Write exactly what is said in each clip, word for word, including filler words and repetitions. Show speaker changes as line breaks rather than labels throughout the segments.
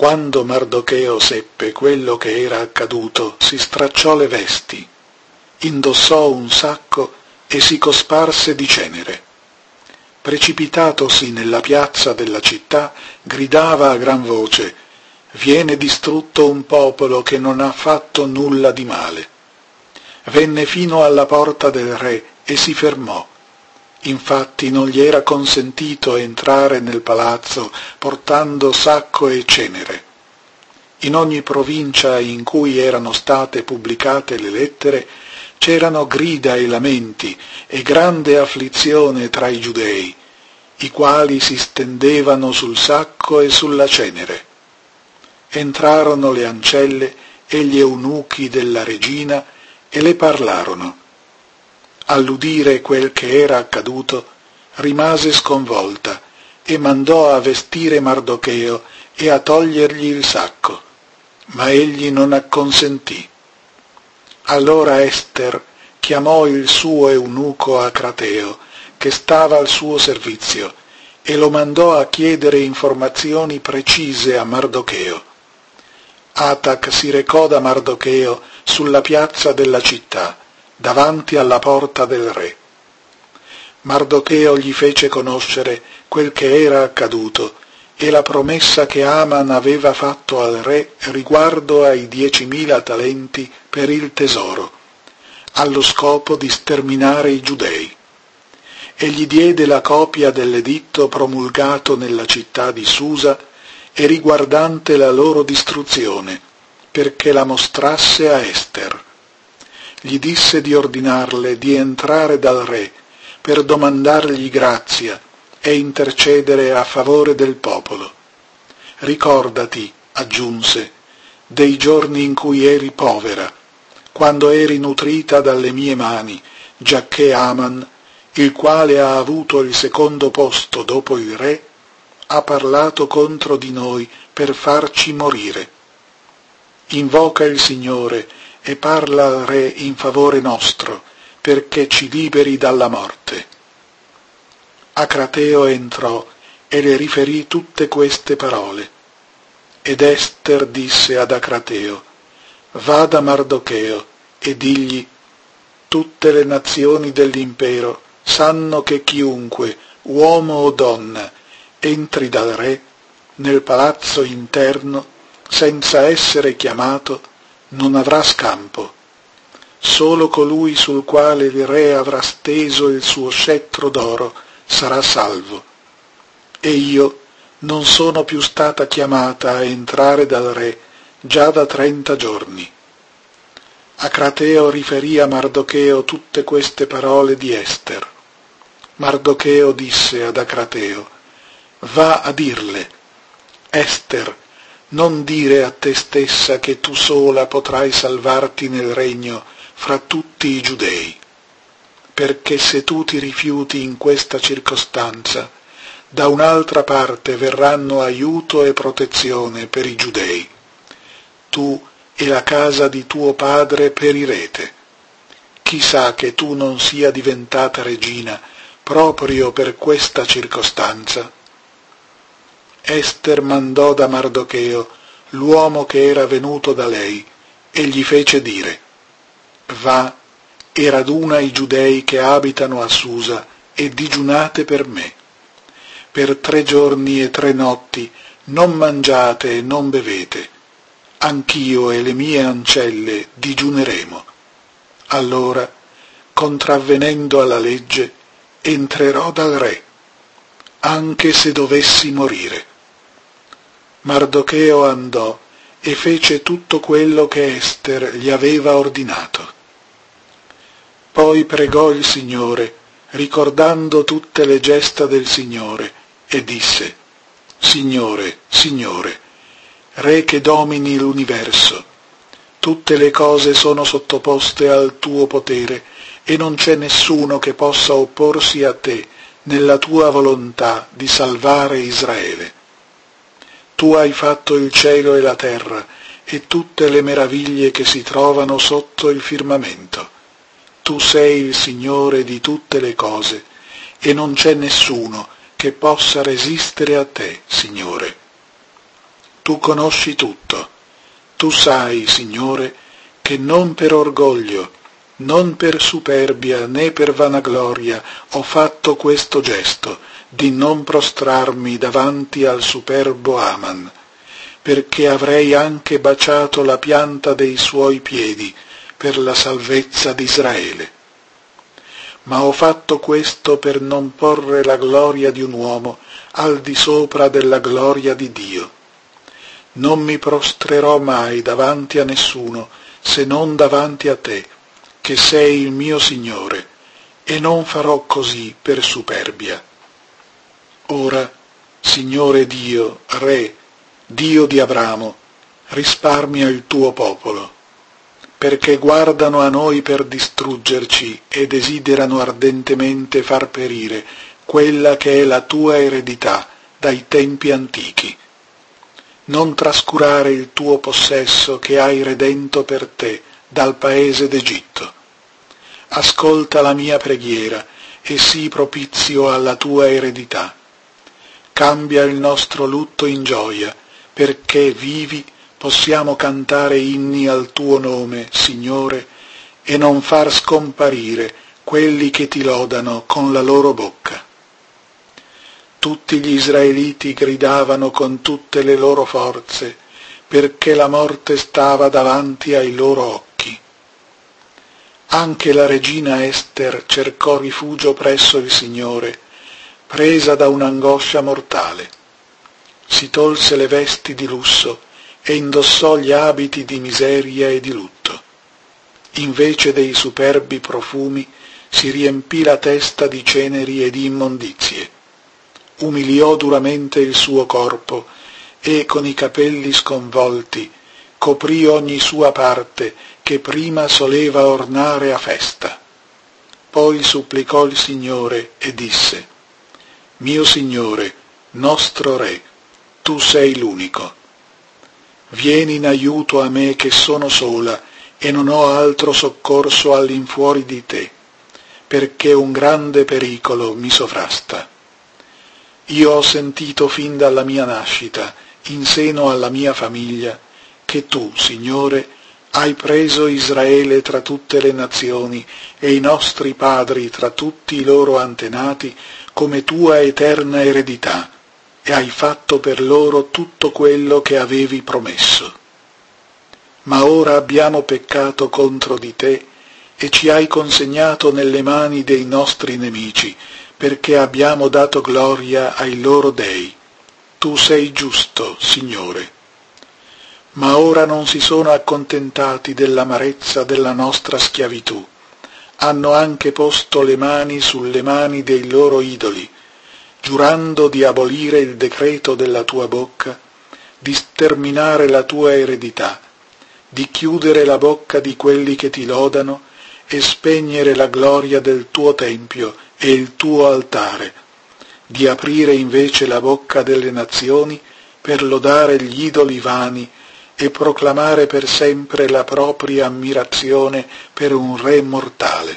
Quando Mardocheo seppe quello che era accaduto, si stracciò le vesti, indossò un sacco e si cosparse di cenere. Precipitatosi nella piazza della città, gridava a gran voce: «Viene distrutto un popolo che non ha fatto nulla di male». Venne fino alla porta del re e si fermò. Infatti non gli era consentito entrare nel palazzo portando sacco e cenere. In ogni provincia in cui erano state pubblicate le lettere c'erano grida e lamenti e grande afflizione tra i giudei, i quali si stendevano sul sacco e sulla cenere. Entrarono le ancelle e gli eunuchi della regina e le parlarono. All'udire quel che era accaduto, rimase sconvolta e mandò a vestire Mardocheo e a togliergli il sacco, ma egli non acconsentì. Allora Ester chiamò il suo eunuco Acrateo, che stava al suo servizio, e lo mandò a chiedere informazioni precise a Mardocheo. Atac si recò da Mardocheo sulla piazza della città, davanti alla porta del re. Mardocheo gli fece conoscere quel che era accaduto e la promessa che Aman aveva fatto al re riguardo ai diecimila talenti per il tesoro, allo scopo di sterminare i giudei. E gli diede la copia dell'editto promulgato nella città di Susa e riguardante la loro distruzione, perché la mostrasse a Ester. Gli disse di ordinarle di entrare dal re per domandargli grazia e intercedere a favore del popolo. Ricordati, aggiunse, dei giorni in cui eri povera, quando eri nutrita dalle mie mani, giacché Aman, il quale ha avuto il secondo posto dopo il re, ha parlato contro di noi per farci morire. Invoca il Signore e parla al re in favore nostro, perché ci liberi dalla morte. Acrateo entrò e le riferì tutte queste parole. Ed Ester disse ad Acrateo: «Va da Mardocheo e digli: tutte le nazioni dell'impero sanno che chiunque, uomo o donna, entri dal re nel palazzo interno senza essere chiamato, non avrà scampo. Solo colui sul quale il re avrà steso il suo scettro d'oro sarà salvo. E io non sono più stata chiamata a entrare dal re già da trenta giorni». Acrateo riferì a Mardocheo tutte queste parole di Ester. Mardocheo disse ad Acrateo: «Va a dirle: Ester, non dire a te stessa che tu sola potrai salvarti nel regno fra tutti i giudei, perché se tu ti rifiuti in questa circostanza, da un'altra parte verranno aiuto e protezione per i giudei. Tu e la casa di tuo padre perirete. Chissà che tu non sia diventata regina proprio per questa circostanza». Ester mandò da Mardocheo l'uomo che era venuto da lei e gli fece dire: «Va e raduna i giudei che abitano a Susa e digiunate per me. Per tre giorni e tre notti non mangiate e non bevete. Anch'io e le mie ancelle digiuneremo. Allora, contravvenendo alla legge, entrerò dal re, anche se dovessi morire». Mardocheo andò e fece tutto quello che Ester gli aveva ordinato. Poi pregò il Signore, ricordando tutte le gesta del Signore, e disse: «Signore, Signore, Re che domini l'universo, tutte le cose sono sottoposte al tuo potere e non c'è nessuno che possa opporsi a te nella tua volontà di salvare Israele. Tu hai fatto il cielo e la terra e tutte le meraviglie che si trovano sotto il firmamento. Tu sei il Signore di tutte le cose e non c'è nessuno che possa resistere a te, Signore. tu conosci tutto. Tu sai, Signore, che non per orgoglio, non per superbia né per vanagloria ho fatto questo gesto di non prostrarmi davanti al superbo Aman, perché avrei anche baciato la pianta dei suoi piedi per la salvezza d'Israele. Ma ho fatto questo per non porre la gloria di un uomo al di sopra della gloria di Dio. Non mi prostrerò mai davanti a nessuno se non davanti a te, che sei il mio Signore, e non farò così per superbia. Ora, Signore Dio, Re, Dio di Abramo, risparmia il tuo popolo, perché guardano a noi per distruggerci e desiderano ardentemente far perire quella che è la tua eredità dai tempi antichi. Non trascurare il tuo possesso che hai redento per te dal paese d'Egitto. Ascolta la mia preghiera e sii propizio alla tua eredità. Cambia il nostro lutto in gioia, perché vivi possiamo cantare inni al tuo nome, Signore, e non far scomparire quelli che ti lodano con la loro bocca. Tutti gli israeliti gridavano con tutte le loro forze, perché la morte stava davanti ai loro occhi. Anche la regina Ester cercò rifugio presso il Signore, presa da un'angoscia mortale. Si tolse le vesti di lusso e indossò gli abiti di miseria e di lutto. Invece dei superbi profumi si riempì la testa di ceneri e di immondizie. Umiliò duramente il suo corpo e con i capelli sconvolti coprì ogni sua parte che prima soleva ornare a festa. Poi supplicò il Signore e disse: Mio Signore, nostro Re, tu sei l'unico. Vieni in aiuto a me che sono sola e non ho altro soccorso all'infuori di te, perché un grande pericolo mi sovrasta. Io ho sentito fin dalla mia nascita, in seno alla mia famiglia, che tu, Signore, hai preso Israele tra tutte le nazioni e i nostri padri tra tutti i loro antenati come tua eterna eredità, e hai fatto per loro tutto quello che avevi promesso. Ma ora abbiamo peccato contro di te e ci hai consegnato nelle mani dei nostri nemici, perché abbiamo dato gloria ai loro dei. Tu sei giusto, Signore. Ma ora non si sono accontentati dell'amarezza della nostra schiavitù. Hanno anche posto le mani sulle mani dei loro idoli, giurando di abolire il decreto della tua bocca, di sterminare la tua eredità, di chiudere la bocca di quelli che ti lodano e spegnere la gloria del tuo tempio e il tuo altare, di aprire invece la bocca delle nazioni per lodare gli idoli vani e proclamare per sempre la propria ammirazione per un re mortale.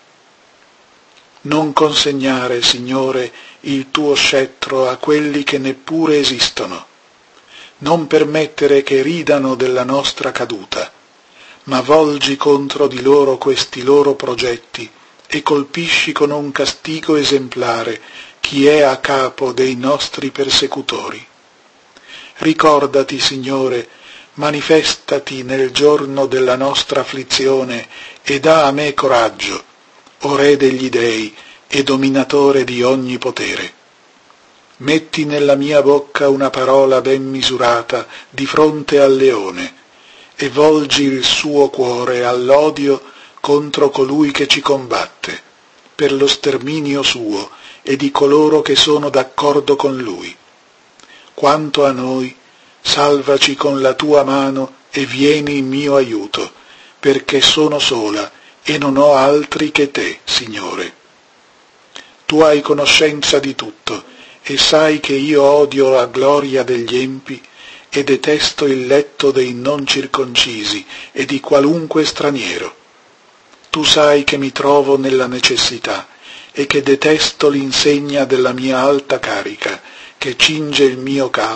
Non consegnare, Signore, il tuo scettro a quelli che neppure esistono. Non permettere che ridano della nostra caduta, ma volgi contro di loro questi loro progetti e colpisci con un castigo esemplare chi è a capo dei nostri persecutori. Ricordati, Signore, manifestati nel giorno della nostra afflizione e dà a me coraggio, o Re degli dei e dominatore di ogni potere. Metti nella mia bocca una parola ben misurata di fronte al leone e volgi il suo cuore all'odio contro colui che ci combatte, per lo sterminio suo e di coloro che sono d'accordo con lui. Quanto a noi, salvaci con la tua mano e vieni in mio aiuto, perché sono sola e non ho altri che te, Signore. Tu hai conoscenza di tutto e sai che io odio la gloria degli empi e detesto il letto dei non circoncisi e di qualunque straniero. Tu sai che mi trovo nella necessità e che detesto l'insegna della mia alta carica, che cinge il mio capo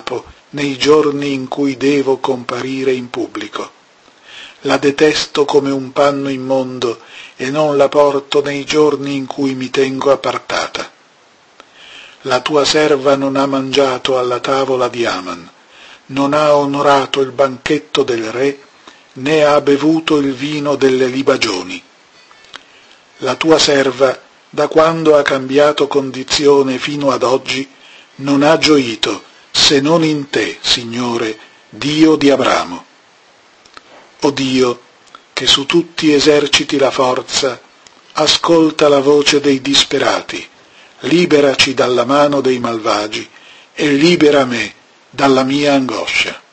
nei giorni in cui devo comparire in pubblico. La detesto come un panno immondo e non la porto nei giorni in cui mi tengo appartata. La tua serva non ha mangiato alla tavola di Aman, non ha onorato il banchetto del re, né ha bevuto il vino delle libagioni. La tua serva, da quando ha cambiato condizione fino ad oggi, non ha gioito se non in te, Signore, Dio di Abramo. O Dio, che su tutti eserciti la forza, ascolta la voce dei disperati, liberaci dalla mano dei malvagi e libera me dalla mia angoscia.